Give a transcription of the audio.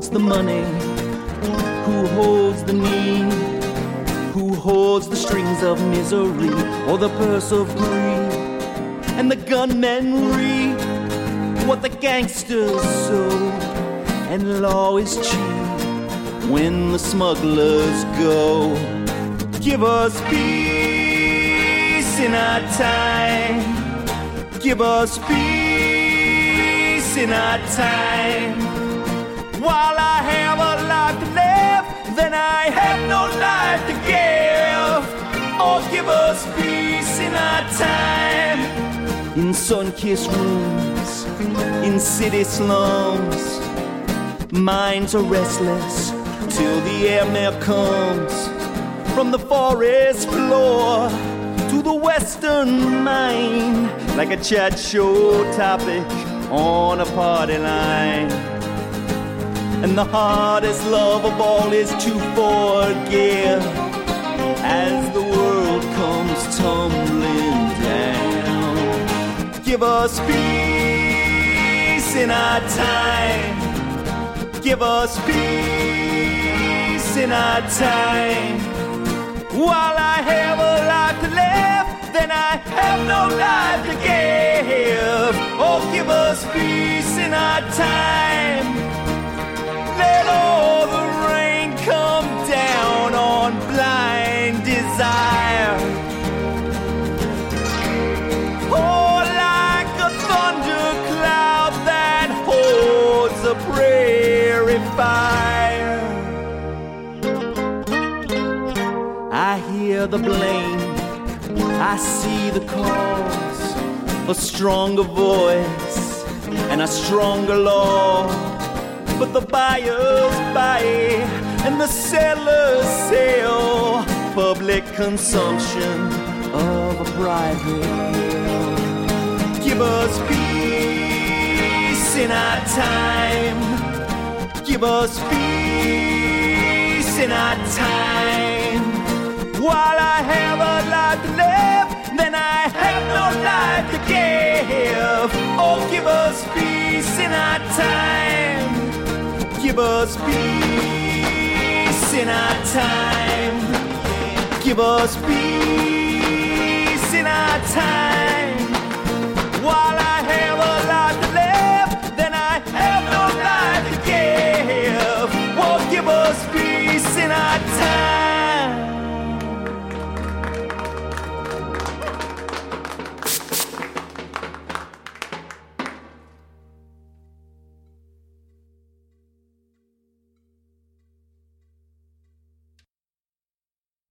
holds the money? Who holds the need? Who holds the strings of misery or the purse of greed? And the gunmen reap what the gangsters sow, and law is cheap when the smugglers go. Give us peace in our time. Give us peace in our time. While I have a life to live, then I have no life to give. Oh, give us peace in our time. In sun-kissed rooms, in city slums, minds are restless till the airmail comes. From the forest floor to the western mine, like a chat show topic on a party line. And the hardest love of all is to forgive as the world comes tumbling down. Give us peace in our time. Give us peace in our time. While I have a life to live, then I have no life to give. Oh, give us peace in our time. Let all the rain come down on blind desire. Oh, like a thundercloud that holds a prairie fire. I hear the blame, I see the cause, a stronger voice and a stronger law. But the buyers buy and the sellers sell, public consumption of a private will. Give us peace in our time. Give us peace in our time. While I have a life to live, then I have no life to give. Oh, give us peace in our time. Give us peace in our time. Give us peace in our time. While I have a life to live, then I have no life to give. Oh, give us peace in our time.